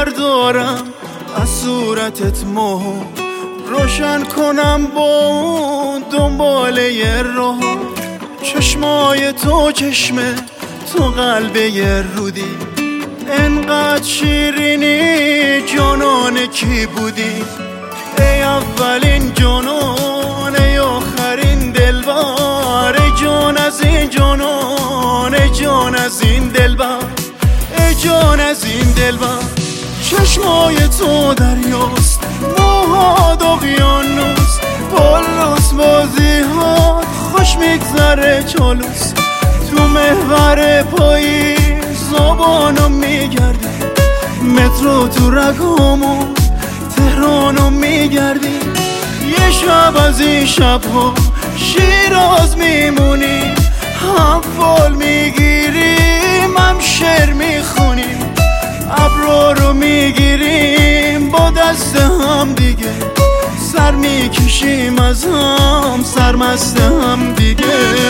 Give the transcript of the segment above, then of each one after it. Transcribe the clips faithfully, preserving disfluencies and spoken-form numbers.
بردارم از صورتت ماه، روشن کنم با اون دنباله راه. چشمای تو چشمه تو قلبه رودی، انقدر شیرینی جانان کی بودی؟ ای اولین جانان ای آخرین دلبر، ای جان از این جانان ای جان از این دلبر، ای جان از این دلبر. چشمای تو دریاست، موهات اقیانوس، بالوس بازی ها خوش میگذره چالوس. تو محور پاییز زبانو میگردی، مترو تو رگامو تهرانو میگردی. یه شب از این شبها شیراز میمونی، هم فال میگیریم هم شعر میخونیم، ابرا رو میگیریم با دست هم دیگه، سر میکشیم از هم سرمست هم دیگه.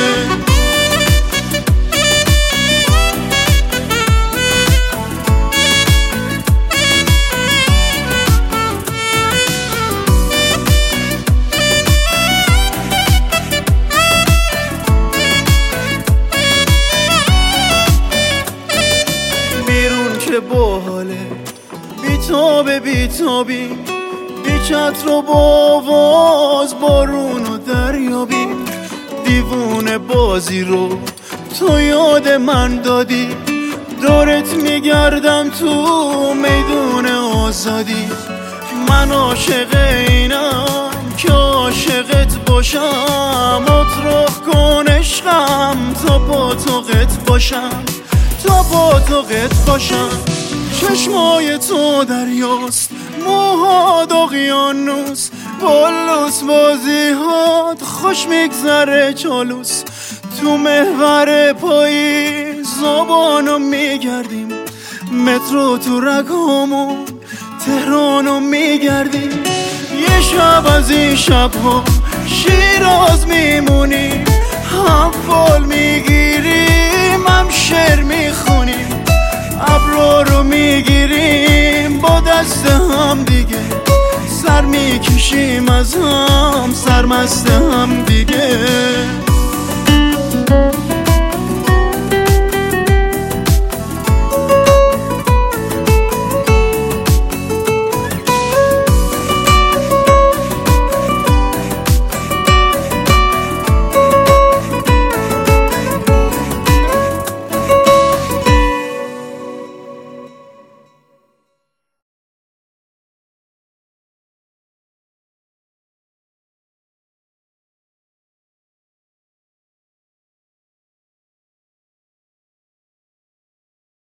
که باحاله بیتاب بیتابی، بی چتر و با آواز بارون و دریابی. دیوونه بازی رو تو یاد من دادی، دورت میگردم تو میدون آزادی. من عاشق اینم که عاشقت باشم، اطراف کن عشقم تا با توقت باشم، تا با توقت باشم. چشمای تو دریاست، موهات اقیانوس، بالوس بازی هات خوش میگذره چالوس. تو محور پاییز زبانو میگردیم، مترو تو رگامو تهرانو میگردیم. یه شب از این شبها شیراز میمونی، هم فال میگیریم هم شعر میخونیم، ابرا رو میگیریم با دست هم دیگه، سر میکشیم از هم سرمست هم دیگه.